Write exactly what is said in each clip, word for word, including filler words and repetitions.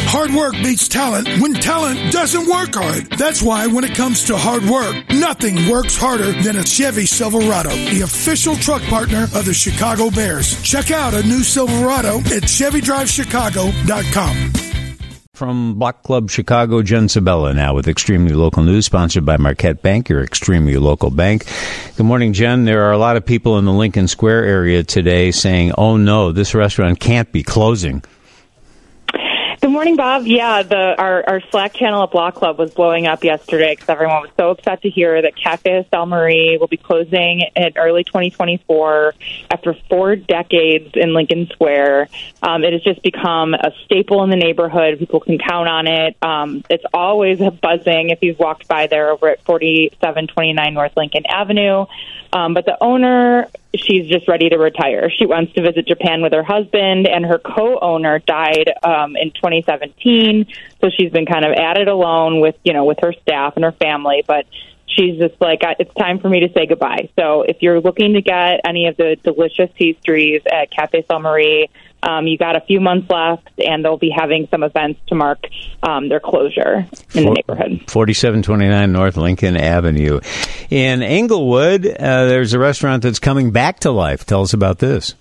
Hard work beats talent when talent doesn't work hard. That's why when it comes to hard work, nothing works harder than a Chevy Silverado, the official truck partner of the Chicago Bears. Check out a new Silverado at Chevy Drive Chicago dot com. From Block Club Chicago, Jen Sabella now with Extremely Local News, sponsored by Marquette Bank, your extremely local bank. Good morning, Jen. There are a lot of people in the Lincoln Square area today saying, oh, no, this restaurant can't be closing. Good morning, Bob. Yeah, the our, our Slack channel at Block Club was blowing up yesterday because everyone was so upset to hear that Cafe Estelle Marie will be closing in early twenty twenty-four after four decades in Lincoln Square. Um, it has just become a staple in the neighborhood. People can count on it. Um, it's always buzzing if you've walked by there over at forty-seven twenty-nine North Lincoln Avenue. Um, but the owner, she's just ready to retire. She wants to visit Japan with her husband, and her co-owner died um, in twenty seventeen. So she's been kind of at it alone with, you know, with her staff and her family. But she's just like, it's time for me to say goodbye. So if you're looking to get any of the delicious pastries at Cafe Estelle Marie, um, you got a few months left, and they'll be having some events to mark um, their closure in the neighborhood. forty-seven twenty-nine North Lincoln Avenue. In Englewood, uh, there's a restaurant that's coming back to life. Tell us about this.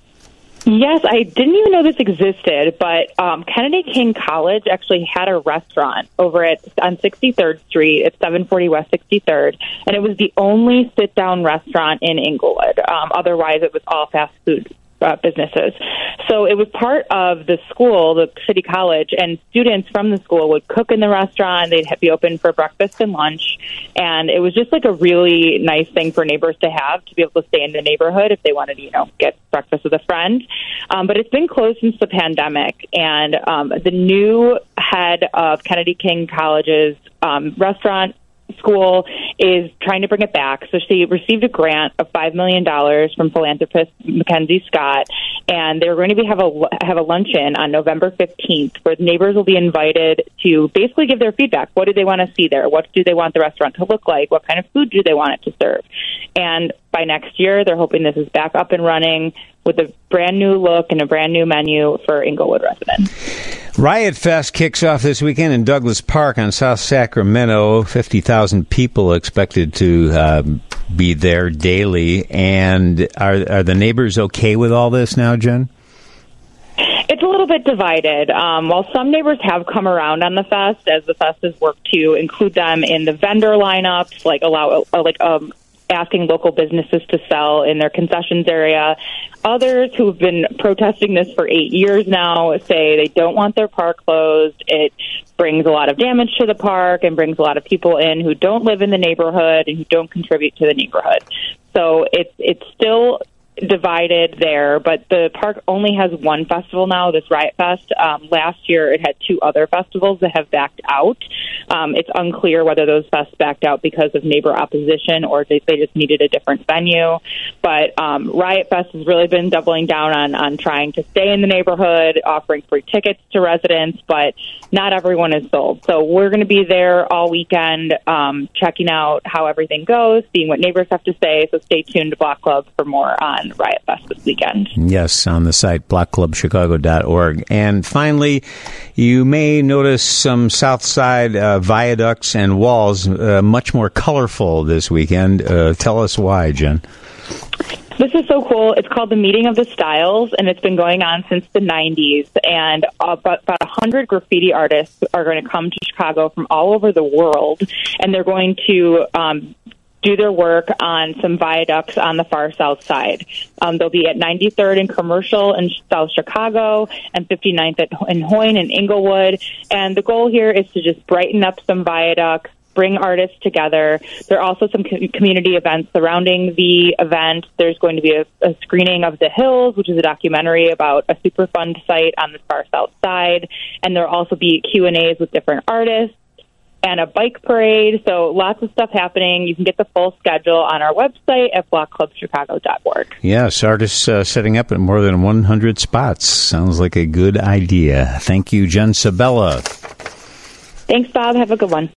Yes, I didn't even know this existed, but um, Kennedy King College actually had a restaurant over at on sixty-third Street at seven forty West sixty-third, and it was the only sit-down restaurant in Englewood. Um, otherwise, it was all fast food Uh, businesses. So it was part of the school, the city college, and students from the school would cook in the restaurant. They'd be open for breakfast and lunch. And it was just like a really nice thing for neighbors to have, to be able to stay in the neighborhood if they wanted to, you know, get breakfast with a friend. Um, but it's been closed since the pandemic. And um, the new head of Kennedy King College's um, restaurant school is trying to bring it back. So she received a grant of five million dollars from philanthropist Mackenzie Scott, and they're going to be have a have a luncheon on November fifteenth where neighbors will be invited to basically give their feedback. What do they want to see there? What do they want the restaurant to look like? What kind of food do they want it to serve? And by next year, they're hoping this is back up and running with a brand new look and a brand new menu for Englewood residents. Riot Fest kicks off this weekend in Douglas Park on South Sacramento. fifty thousand people expected to uh, be there daily. And are, are the neighbors okay with all this now, Jen? It's a little bit divided. Um, while some neighbors have come around on the fest, as the fest has worked to include them in the vendor lineups, like allow uh, like um, asking local businesses to sell in their concessions area. Others who've been protesting this for eight years now say they don't want their park closed. It brings a lot of damage to the park and brings a lot of people in who don't live in the neighborhood and who don't contribute to the neighborhood. So it's it's still divided there, but the park only has one festival now, this Riot Fest. Um, last year it had two other festivals that have backed out. Um, it's unclear whether those fests backed out because of neighbor opposition or they, they just needed a different venue. But um, Riot Fest has really been doubling down on, on trying to stay in the neighborhood, offering free tickets to residents, but not everyone is sold. So we're going to be there all weekend, um, checking out how everything goes, seeing what neighbors have to say. So stay tuned to Block Club for more on Riot Fest this weekend. Yes, on the site block club chicago dot org. And finally, you may notice some South Side uh, viaducts and walls uh, much more colorful this weekend. Uh, tell us why, Jen. This is so cool. It's called the Meeting of the Styles, and it's been going on since the nineties. And about, about one hundred graffiti artists are going to come to Chicago from all over the world, and they're going to um, do their work on some viaducts on the far south side. Um, they'll be at ninety-third and Commercial in South Chicago and fifty-ninth at, in Hoyne and Englewood. And the goal here is to just brighten up some viaducts, bring artists together. There are also some co- community events surrounding the event. There's going to be a, a screening of The Hills, which is a documentary about a Superfund site on the far south side. And there will also be Q and A's with different artists and a bike parade. So lots of stuff happening. You can get the full schedule on our website at block club chicago dot org. Yes, artists uh, setting up at more than one hundred spots. Sounds like a good idea. Thank you, Jen Sabella. Thanks, Bob. Have a good one.